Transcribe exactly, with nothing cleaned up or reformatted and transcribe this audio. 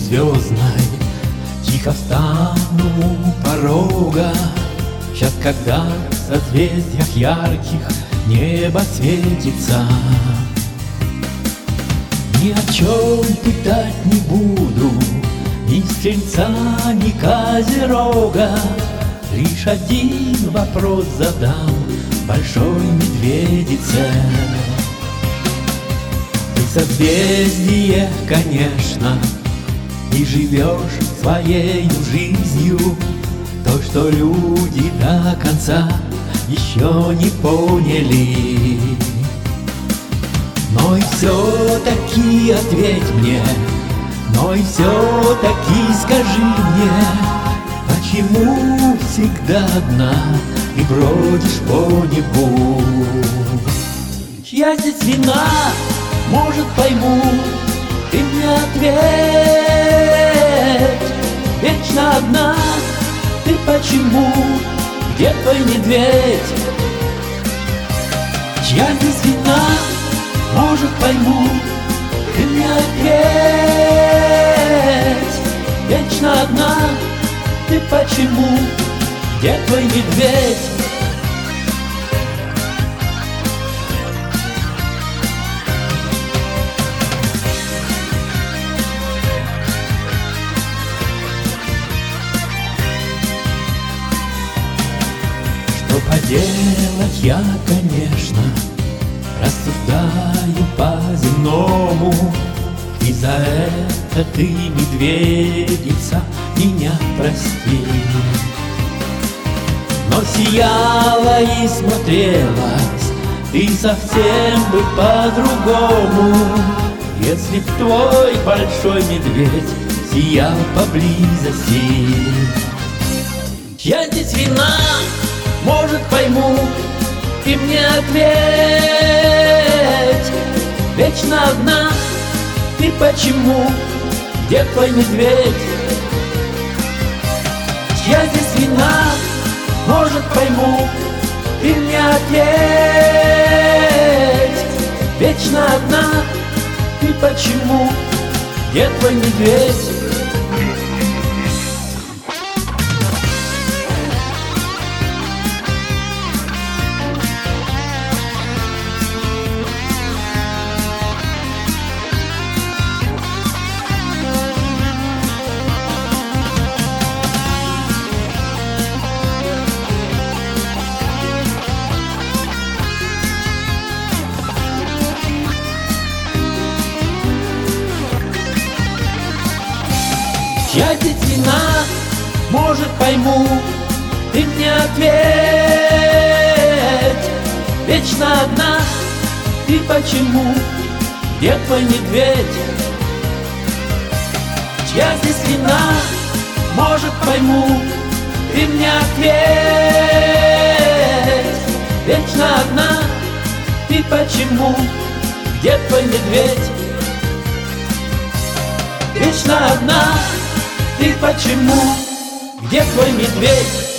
звездной тихо встану у порога. Сейчас, когда в созвездиях ярких небо светится, ни о чем пытать не буду ни стрельца, ни козерога. Лишь один вопрос задам большой медведице. Ты созвездие, конечно, и живешь своей жизнью. То, что люди до конца еще не поняли. Но и все-таки ответь мне, но и все-таки скажи мне, почему всегда одна и бродишь по небу? Чья здесь вина, может, пойму, ты мне ответь. Вечно одна, ты почему, где твой медведь? Чья здесь вина, может, пойму, ты мне ответь. Вечно одна, ты почему, где твой медведь? Что поделать, я, конечно, рассуждаю по-земному, и за это ты, медведица, меня прости. Но сияла и смотрелась ты совсем бы по-другому, если б твой большой медведь сиял поблизости. Чья здесь вина, может, пойму, ты мне ответь. Вечно одна, ты почему, где твой медведь? Чья здесь вина, может, пойму, ты мне ответь. Вечно одна, ты почему, где твой медведь? Чья здесь вина, может, пойму, ты мне ответь. Вечно одна, ты почему, где твой медведь? Чья здесь вина, может, пойму, ты мне ответь. Вечно одна, ты почему, где твой медведь? Вечно одна, ты почему, где твой медведь?